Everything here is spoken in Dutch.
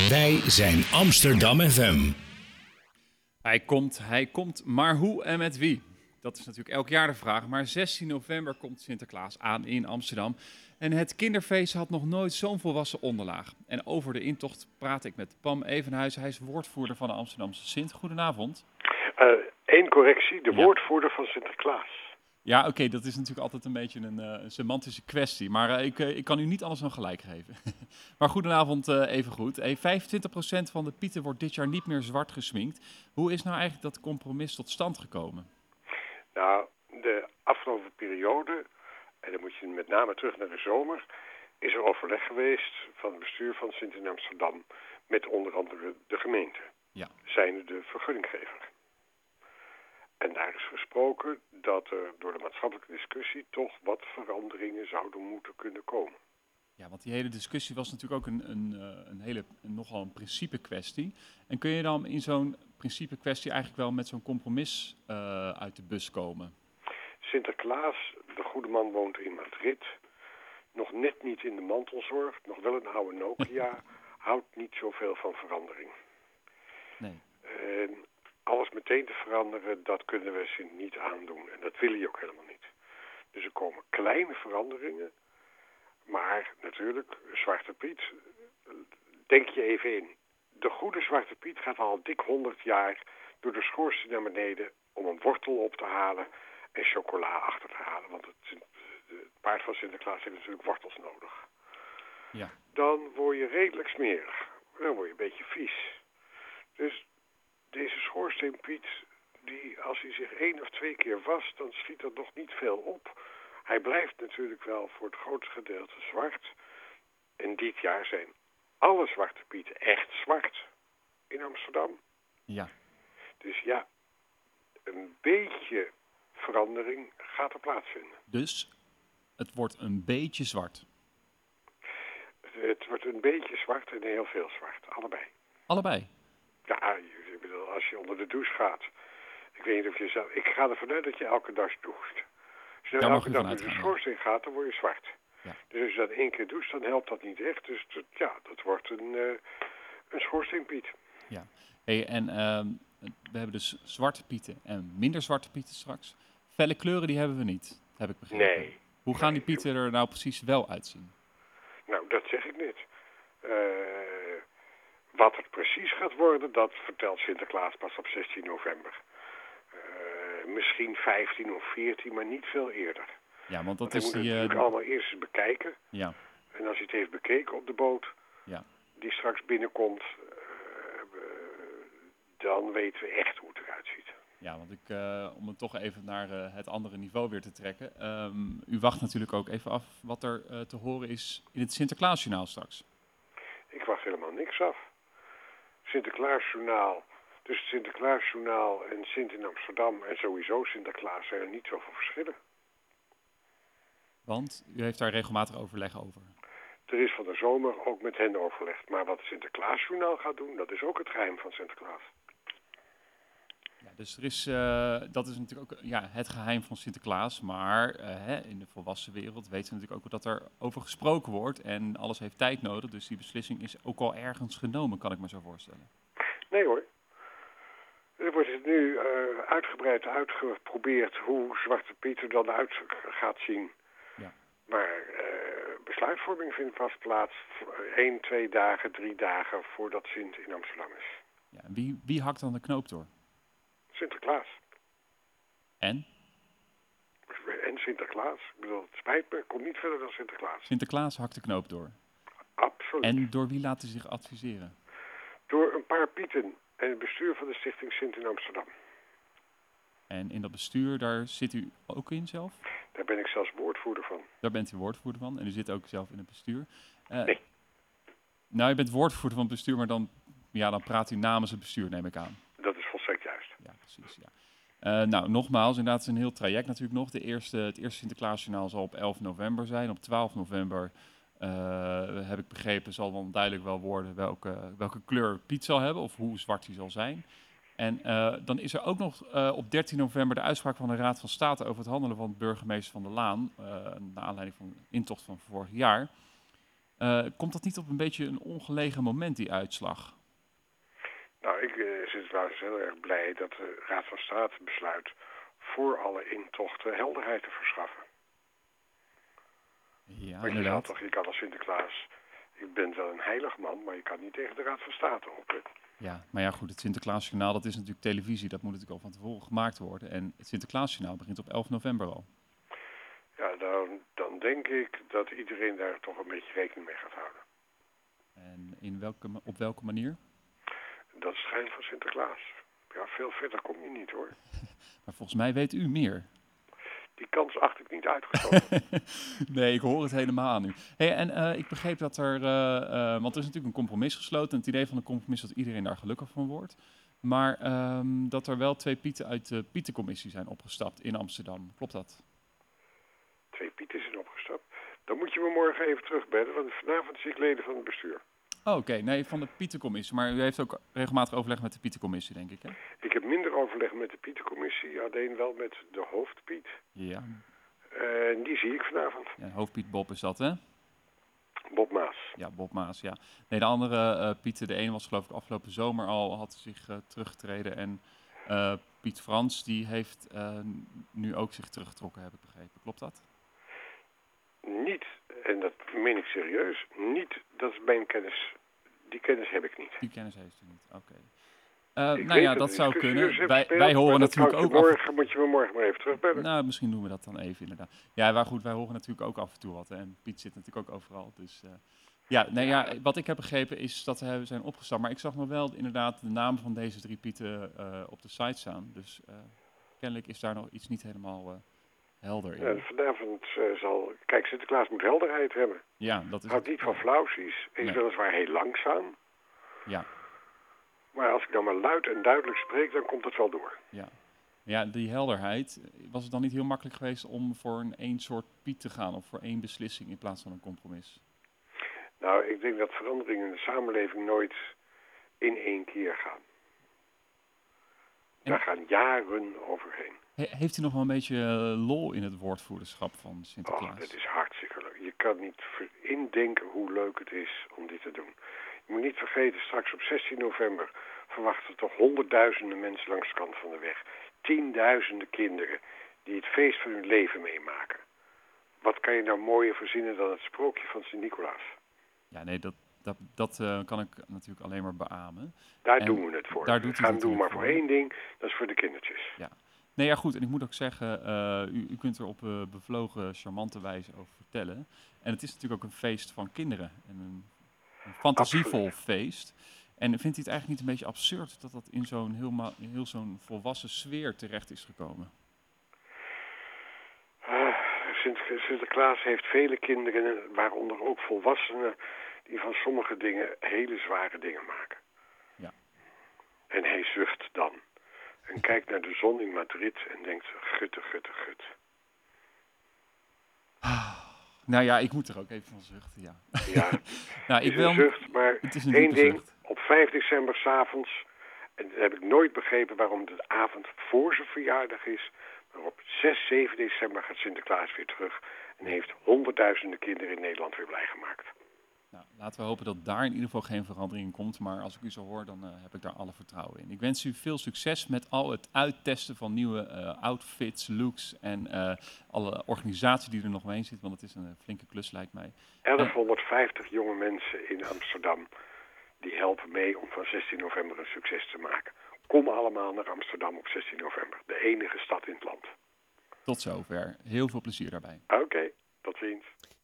Wij zijn Amsterdam FM. Hij komt, maar hoe en met wie? Dat is natuurlijk elk jaar de vraag, maar 16 november komt Sinterklaas aan in Amsterdam. En het kinderfeest had nog nooit zo'n volwassen onderlaag. En over de intocht praat ik met Pam Evenhuis. Hij is woordvoerder van de Amsterdamse Sint. Goedenavond. Eén correctie, de woordvoerder van Sinterklaas. Ja, oké, dat is natuurlijk altijd een beetje een semantische kwestie. Maar ik kan u niet alles dan gelijk geven. Maar goedenavond even goed. 25% van de pieten wordt dit jaar niet meer zwart gesminkt. Hoe is nou eigenlijk dat compromis tot stand gekomen? Nou, de afgelopen periode, en dan moet je met name terug naar de zomer, is er overleg geweest van het bestuur van Sint in Amsterdam met onder andere de gemeente. Ja. Zijnde de vergunninggever. En daar is gesproken dat er door de maatschappelijke discussie toch wat veranderingen zouden moeten kunnen komen. Ja, want die hele discussie was natuurlijk ook nogal een principe kwestie. En kun je dan in zo'n principe kwestie eigenlijk wel met zo'n compromis uit de bus komen? Sinterklaas, de goede man, woont in Madrid. Nog net niet in de mantelzorg, nog wel een oude Nokia. Houdt niet zoveel van verandering. Nee. Alles meteen te veranderen, dat kunnen we ze niet aandoen. En dat wil je ook helemaal niet. Dus er komen kleine veranderingen. Maar natuurlijk, Zwarte Piet, denk je even in. De goede Zwarte Piet gaat al dik 100 jaar door de schoorsteen naar beneden om een wortel op te halen en chocola achter te halen. Want het paard van Sinterklaas heeft natuurlijk wortels nodig. Ja. Dan word je redelijk smerig. Dan word je een beetje vies. Dus deze schoorsteenpiet, die als hij zich 1 of 2 keer wast, dan schiet er nog niet veel op. Hij blijft natuurlijk wel voor het grootste gedeelte zwart. En dit jaar zijn alle Zwarte Pieten echt zwart in Amsterdam. Ja. Dus ja, een beetje verandering gaat er plaatsvinden. Dus het wordt een beetje zwart. Het wordt een beetje zwart en heel veel zwart. Allebei. Allebei? Ja, ik bedoel, als je onder de douche gaat. Ik weet niet of je zelf... Ik ga ervan uit dat je elke dag doucht. Als je elke dag door de schoorsteen gaat, dan word je zwart. Ja. Dus als je dat 1 keer doucht, dan helpt dat niet echt. Dus dat wordt een schoorsteenpiet. Ja. Hey, en we hebben dus zwarte pieten en minder zwarte pieten straks. Felle kleuren die hebben we niet, heb ik begrepen. Nee. Hoe gaan die pieten er nou precies wel uitzien? Nou, dat zeg ik niet. Wat het precies gaat worden, dat vertelt Sinterklaas pas op 16 november. Misschien 15 of 14, maar niet veel eerder. Ja, want dat hij moet het natuurlijk allemaal eerst eens bekijken. Ja. En als hij het heeft bekeken op de boot, ja, die straks binnenkomt, dan weten we echt hoe het eruit ziet. Ja, want om het toch even naar het andere niveau weer te trekken. U wacht natuurlijk ook even af wat er te horen is in het Sinterklaasjournaal straks. Ik wacht helemaal niks af. Sinterklaasjournaal, tussen het Sinterklaasjournaal en Sint in Amsterdam en sowieso Sinterklaas zijn er niet zoveel verschillen. Want u heeft daar regelmatig overleg over. Er is van de zomer ook met hen overlegd. Maar wat het Sinterklaasjournaal gaat doen, dat is ook het geheim van Sinterklaas. Ja, dus er is, dat is natuurlijk ook het geheim van Sinterklaas. Maar in de volwassen wereld weten we natuurlijk ook dat er over gesproken wordt. En alles heeft tijd nodig. Dus die beslissing is ook al ergens genomen, kan ik me zo voorstellen. Nee hoor. Er wordt nu uitgebreid uitgeprobeerd hoe Zwarte Piet er dan uit gaat zien. Ja. Maar besluitvorming vindt pas plaats 1, 2 dagen, 3 dagen voordat Sint in Amsterdam is. Ja, wie hakt dan de knoop door? Sinterklaas. En? En Sinterklaas. Ik bedoel, het spijt me, komt niet verder dan Sinterklaas. Sinterklaas hakt de knoop door. Absoluut. En door wie laat hij zich adviseren? Door een paar pieten en het bestuur van de Stichting Sint in Amsterdam. En in dat bestuur, daar zit u ook in zelf? Daar ben ik zelfs woordvoerder van. Daar bent u woordvoerder van en u zit ook zelf in het bestuur? Nee. Nou, u bent woordvoerder van het bestuur, maar dan praat u namens het bestuur, neem ik aan. Dat is volstrekt juist. Ja, precies. Ja. Nou, nogmaals, inderdaad, het is een heel traject natuurlijk nog. Het eerste Sinterklaasjournaal zal op 11 november zijn. Op 12 november, heb ik begrepen, zal dan duidelijk wel worden welke kleur Piet zal hebben of hoe zwart hij zal zijn. En dan is er ook nog op 13 november de uitspraak van de Raad van State over het handelen van burgemeester Van der Laan, naar aanleiding van de intocht van vorig jaar. Komt dat niet op een beetje een ongelegen moment, die uitslag? Nou, ik Sinterklaas heel erg blij dat de Raad van State besluit voor alle intochten helderheid te verschaffen. Ja, Want inderdaad. je kan als Sinterklaas, je bent wel een heilig man, maar je kan niet tegen de Raad van State op. Ja, maar ja goed, het Sinterklaasjournaal, dat is natuurlijk televisie. Dat moet natuurlijk al van tevoren gemaakt worden. En het Sinterklaasjournaal begint op 11 november al. Ja, dan denk ik dat iedereen daar toch een beetje rekening mee gaat houden. En op welke manier? Dat is schijn van Sinterklaas. Ja, veel verder kom je niet hoor. Maar volgens mij weet u meer. Die kans acht ik niet uitgesloten. Nee, ik hoor het helemaal aan u. Hey, en ik begreep dat want er is natuurlijk een compromis gesloten. En het idee van een compromis is dat iedereen daar gelukkig van wordt. Maar dat er wel 2 Pieten uit de Pietencommissie zijn opgestapt in Amsterdam. Klopt dat? 2 Pieten zijn opgestapt. Dan moet je me morgen even terugbellen, want vanavond zie ik leden van het bestuur. Oh, oké. Nee, van de Pietencommissie. Maar u heeft ook regelmatig overleg met de Pietencommissie, denk ik, hè? Ik heb minder overleg met de Pietencommissie, alleen wel met de hoofdpiet. Ja. En die zie ik vanavond. Ja, hoofdpiet Bob is dat, hè? Bob Maas. Ja, Bob Maas, ja. Nee, de andere Pieten, de ene was geloof ik afgelopen zomer al, had zich teruggetreden. En Piet Frans, die heeft nu ook zich teruggetrokken, heb ik begrepen. Klopt dat? Niet, en dat meen ik serieus, niet, dat is mijn kennis. Die kennis heb ik niet. Die kennis heeft u niet, oké. Ik Nou weet ja, dat de zou discussie kunnen. dus heeft Wij gespeeld, horen maar dat natuurlijk kan ook morgen moet je me morgen maar even terugbellen. Nou, misschien doen we dat dan even, inderdaad. Ja, maar goed, wij horen natuurlijk ook af en toe wat. Hè? En Piet zit natuurlijk ook overal. Dus wat ik heb begrepen is dat ze zijn opgestapt. Maar ik zag nog wel inderdaad de naam van deze 3 Pieten op de site staan. Dus kennelijk is daar nog iets niet helemaal helder in. Ja, vanavond kijk, Sinterklaas moet helderheid hebben. Ja, dat is Houdt niet van flauwsies. Is Nee. weliswaar heel langzaam. Ja, Maar als ik dan maar luid en duidelijk spreek, dan komt het wel door. ja. Ja, die helderheid. Was het dan niet heel makkelijk geweest om voor één soort Piet te gaan? Of voor één beslissing in plaats van een compromis? Nou, ik denk dat veranderingen in de samenleving nooit in 1 keer gaan. Daar gaan jaren overheen. Heeft u nog wel een beetje lol in het woordvoerderschap van Sinterklaas? Och, het is hartstikke leuk. Je kan niet indenken hoe leuk het is om dit te doen. Je moet niet vergeten, straks op 16 november verwachten toch honderdduizenden mensen langs de kant van de weg. 10.000 kinderen die het feest van hun leven meemaken. Wat kan je nou mooier verzinnen dan het sprookje van Sint-Nicolaas? Ja, nee, dat kan ik natuurlijk alleen maar beamen. Daar En doen we het voor. daar We doet u gaan het doen maar natuurlijk voor voor. 1 ding, dat is voor de kindertjes. Ja. Nee, ja goed. En ik moet ook zeggen, u kunt er op bevlogen, charmante wijze over vertellen. En het is natuurlijk ook een feest van kinderen. En een fantasievol feest. En vindt u het eigenlijk niet een beetje absurd dat dat in heel zo'n volwassen sfeer terecht is gekomen? Sinterklaas heeft vele kinderen, waaronder ook volwassenen, die van sommige dingen hele zware dingen maken. Ja. En hij zucht dan. En kijkt naar de zon in Madrid en denkt, gutte, gutte, gut. Nou ja, ik moet er ook even van zuchten, ja. Ja, Nou, het is een zucht, maar het is een 1 diepe ding, zucht. op 5 december 's avonds, en dat heb ik nooit begrepen waarom de avond voor zijn verjaardag is, maar op 6, 7 december gaat Sinterklaas weer terug en heeft honderdduizenden kinderen in Nederland weer blij gemaakt. Nou, laten we hopen dat daar in ieder geval geen verandering in komt. Maar als ik u zo hoor, dan heb ik daar alle vertrouwen in. Ik wens u veel succes met al het uittesten van nieuwe outfits, looks en alle organisatie die er nog mee zit. Want het is een flinke klus, lijkt mij. 1150 jonge mensen in Amsterdam die helpen mee om van 16 november een succes te maken. Kom allemaal naar Amsterdam op 16 november. De enige stad in het land. Tot zover. Heel veel plezier daarbij. Oké, tot ziens.